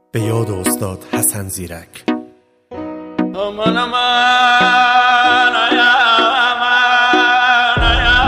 به یاد استاد حسن زیرک. امان امان یا امان یا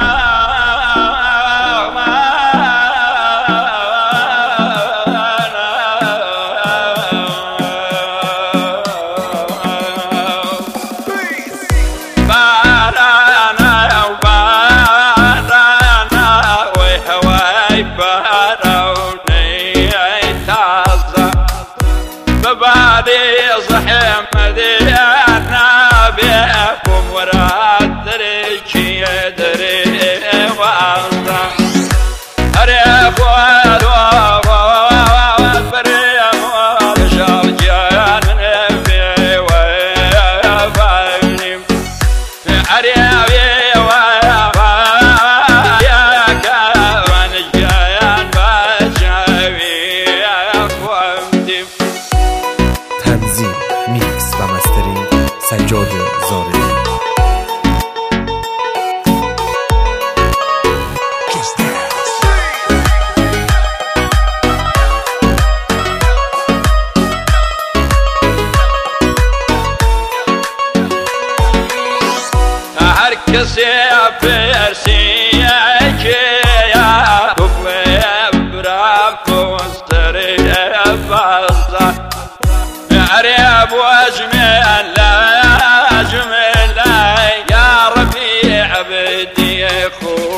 بعدي صحيح مدينا بيكم ورا الدريكي يدري وعطا أريك والوغ والبريم والشرجان نبي ويفعلني أريبي وياك ونجيان بشاوي أخوامتي. تنظیم، میکس و مسترینگ سجاد زارعی. هر کسی پرسی که یا کفله برام کوستری بازا عريب واجمل لا اجمل يا ربيع بدي اخو